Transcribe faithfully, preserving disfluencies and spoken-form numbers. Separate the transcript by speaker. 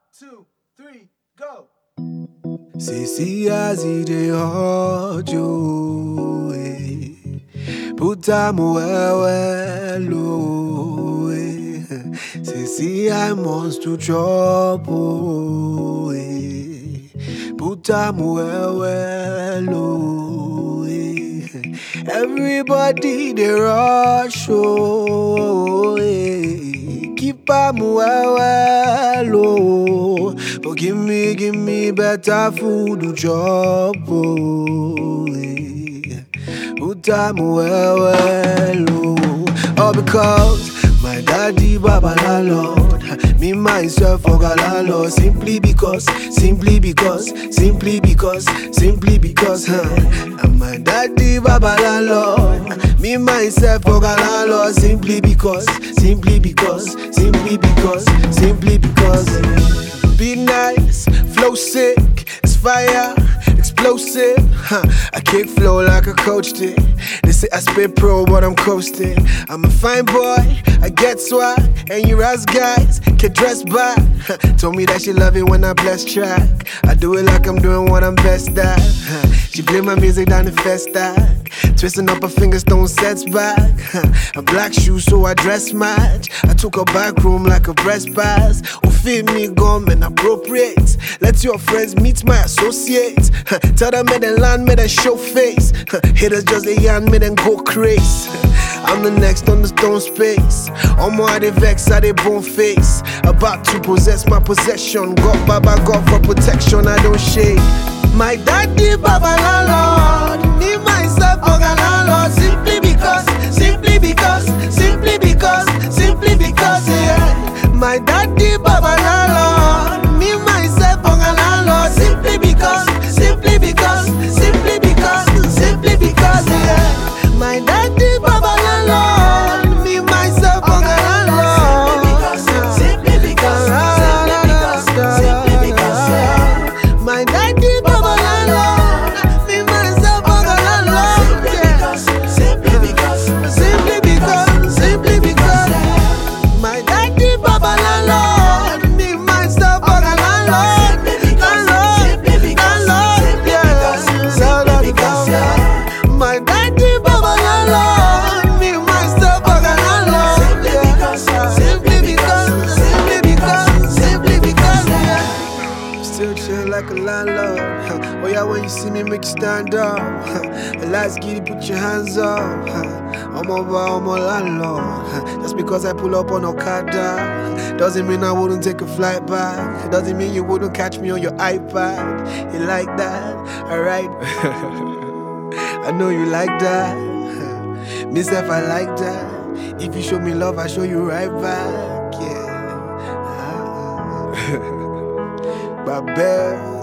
Speaker 1: two, three, go.
Speaker 2: See, see, as he dey hurt you, eh. Put time well, well, oh, eh. See, see, I must to trouble, eh. Put time well, well, oh, eh. Everybody they rush, oh, eh. Keep am well, well, oh. But give me, give me better food to chop, oh, eh. Put time well, well, oh. All because my daddy Baba landlord, me myself for landlord. Simply because, simply because, simply because, simply because, huh? And my daddy Baba landlord, me myself for landlord. Simply because, simply because, simply because, simply because. Be nice, flow sick, it's fire, explosive. Huh. I kick flow like a coach did. They say I spit pro, but I'm coasting. I'm a fine boy, I get swag, and you ass guys can dress back. Huh. Told me that she love it when I bless track. I do it like I'm doing what I'm best at. Huh. She play my music down the festac, twisting up her fingers, throwing sets back. Huh. A black shoe, so I dress match. I took her back room like a breast pass. Who fit me gum and appropriate. Let your friends meet my associates. Huh. Tell them me then land, me then show face. Huh. Haters just a yarn, me then go crazy. I'm the next on the stone space. All more they vex, I they bone face. About to possess my possession. God, Baba, God for protection, I don't shake. My daddy, Baba, landlord. Me, myself, Oga, landlord. Simply because, simply because, simply because, simply because, yeah. My daddy, Baba, landlord. Me, myself, Oga, landlord. Simply because, simply because, simply because, simply because, yeah. My daddy, Baba, landlord. Me, myself, Oga, landlord. Simply because, simply because, simply because, yeah. My daddy, Baba, landlord. Me, myself, Oga, landlord. Simply because, simply because, simply because, my daddy, Baba, landlord. Me, myself, Oga, landlord. Landlord, landlord, yeah. My daddy, Baba, landlord. Me, myself, Oga, landlord. Simply because, simply because, simply because, yeah. Still chill like a landlord. Huh. Oh yeah, when you see me, make you stand up. Huh. The lights get it, put your hands up. Huh. I'm over, I'm a landlord. Huh. Just because I pull up on Okada doesn't mean I wouldn't take a flight back. Doesn't mean you wouldn't catch me on your iPad. You like that? Alright. I know you like that. Huh. Myself, I like that. If you show me love, I show you right back. Yeah. Babel.